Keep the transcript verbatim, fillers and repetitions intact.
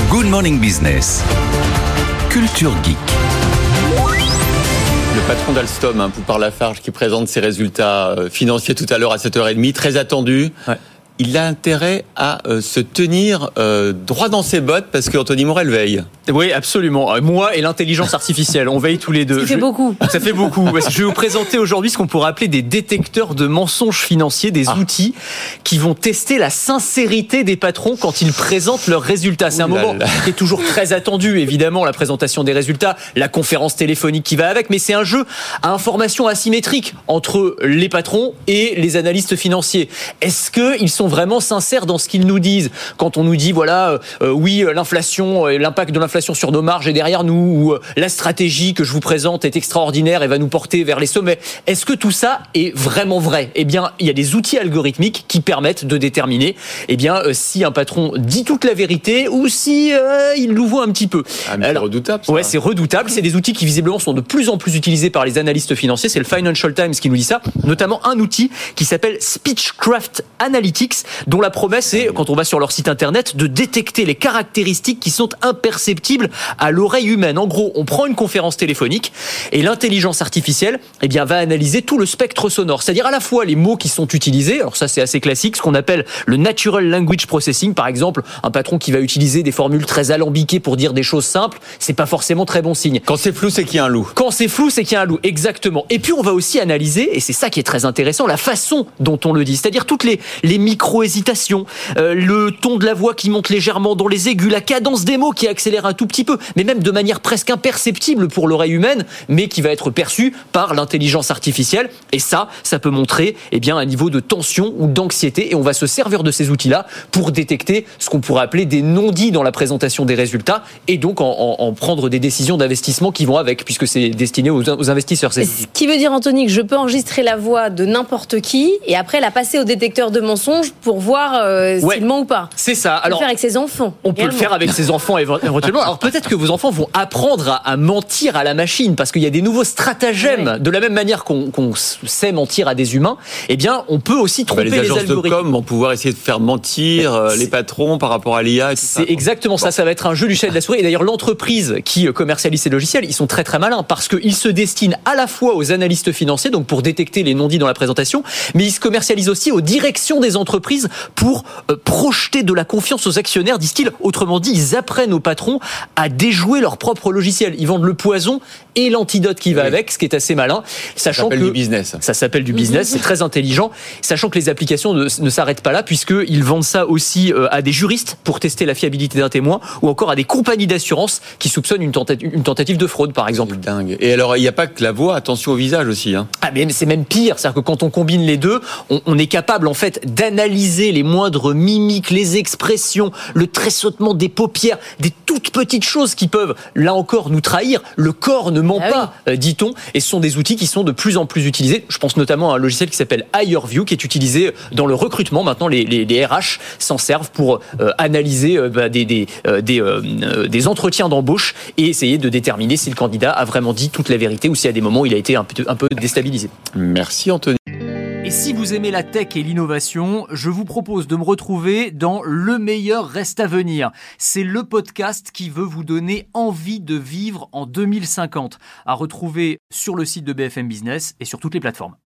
Good Morning Business. Culture Geek. Le patron d'Alstom, hein, Poupart Lafarge, qui présente ses résultats financiers tout à l'heure à sept heures trente, très attendu. Ouais. Il a intérêt à euh, se tenir euh, droit dans ses bottes parce qu'Anthony Morel veille. Oui, absolument. Moi et l'intelligence artificielle, on veille tous les deux. Ça fait je... beaucoup. Ça fait beaucoup. Je vais vous présenter aujourd'hui ce qu'on pourrait appeler des détecteurs de mensonges financiers, des ah. outils qui vont tester la sincérité des patrons quand ils présentent leurs résultats. C'est un moment qui est toujours très attendu, évidemment, la présentation des résultats, la conférence téléphonique qui va avec, mais c'est un jeu à information asymétrique entre les patrons et les analystes financiers. Est-ce qu'ils sont vraiment sincères dans ce qu'ils nous disent quand on nous dit voilà euh, oui l'inflation euh, l'impact de l'inflation sur nos marges est derrière nous ou euh, la stratégie que je vous présente est extraordinaire et va nous porter vers les sommets. Est-ce que tout ça est vraiment vrai? Eh bien, il y a des outils algorithmiques qui permettent de déterminer eh bien euh, si un patron dit toute la vérité ou si euh, il nous voit un petit peu. Ah, mais Alors, c'est redoutable. Ça. Ouais, c'est redoutable. C'est des outils qui visiblement sont de plus en plus utilisés par les analystes financiers. C'est le Financial Times qui nous dit ça. Notamment un outil qui s'appelle Speechcraft Analytics, dont la promesse est, quand on va sur leur site internet, de détecter les caractéristiques qui sont imperceptibles à l'oreille humaine. En gros, on prend une conférence téléphonique et l'intelligence artificielle eh bien, va analyser tout le spectre sonore, c'est-à-dire à la fois les mots qui sont utilisés, alors ça c'est assez classique, ce qu'on appelle le Natural Language Processing, par exemple, un patron qui va utiliser des formules très alambiquées pour dire des choses simples, c'est pas forcément très bon signe. Quand c'est flou, c'est qu'il y a un loup. Quand c'est flou, c'est qu'il y a un loup, exactement. Et puis on va aussi analyser, et c'est ça qui est très intéressant, la façon dont on le dit, c'est-à-dire toutes les, les micro-hésitations, euh, le ton de la voix qui monte légèrement dans les aigus, la cadence des mots qui accélère un tout petit peu, mais même de manière presque imperceptible pour l'oreille humaine, mais qui va être perçue par l'intelligence artificielle. Et ça, ça peut montrer eh bien, un niveau de tension ou d'anxiété, et on va se servir de ces outils-là pour détecter ce qu'on pourrait appeler des non-dits dans la présentation des résultats, et donc en, en, en prendre des décisions d'investissement qui vont avec, puisque c'est destiné aux, aux investisseurs. C'est... Ce qui veut dire, Anthony, que je peux enregistrer la voix de n'importe qui, et après la passer au détecteur de mensonges pour voir euh, ouais, s'il ment ou pas. C'est ça. On peut Alors, le faire avec ses enfants. On peut le faire avec ses enfants éventuellement. Alors peut-être que vos enfants vont apprendre à, à mentir à la machine, parce qu'il y a des nouveaux stratagèmes. Oui. De la même manière qu'on, qu'on sait mentir à des humains, eh bien, on peut aussi tromper bah, les, les algorithmes. Les agences de com vont pouvoir essayer de faire mentir euh, les patrons par rapport à l'I A. Et tout c'est ça. exactement bon. ça. Ça va être un jeu du chat et de la souris. Et d'ailleurs, l'entreprise qui commercialise ces logiciels, ils sont très très malins, parce qu'ils se destinent à la fois aux analystes financiers, donc pour détecter les non-dits dans la présentation, mais ils se commercialisent aussi aux directions des entreprises pour euh, projeter de la confiance aux actionnaires, disent-ils. Autrement dit, ils apprennent aux patrons à déjouer leur propre logiciel. Ils vendent le poison et l'antidote qui va oui. avec, ce qui est assez malin. Sachant ça s'appelle que du business. Ça s'appelle du business, c'est très intelligent. Sachant que les applications ne, ne s'arrêtent pas là, puisqu'ils vendent ça aussi euh, à des juristes pour tester la fiabilité d'un témoin, ou encore à des compagnies d'assurance qui soupçonnent une tentative, une tentative de fraude, par exemple. C'est dingue. Et alors, il n'y a pas que la voix, attention au visage aussi. Hein. Ah, mais c'est même pire. C'est-à-dire que quand on combine les deux, on, on est capable, en fait, d'analyser les moindres mimiques, les expressions, le tressautement des paupières, des toutes petites choses qui peuvent, là encore, nous trahir. Le corps ne ment ah pas, oui. euh, dit-on, et ce sont des outils qui sont de plus en plus utilisés. Je pense notamment à un logiciel qui s'appelle HireView, qui est utilisé dans le recrutement. Maintenant, les, les, les R H s'en servent pour euh, analyser euh, bah, des, des, euh, des, euh, des entretiens d'embauche et essayer de déterminer si le candidat a vraiment dit toute la vérité ou si à des moments il a été un peu, un peu déstabilisé. Merci Anthony. Et si vous aimez la tech et l'innovation, je vous propose de me retrouver dans Le meilleur reste à venir. C'est le podcast qui veut vous donner envie de vivre en deux mille cinquante, à retrouver sur le site de B F M Business et sur toutes les plateformes.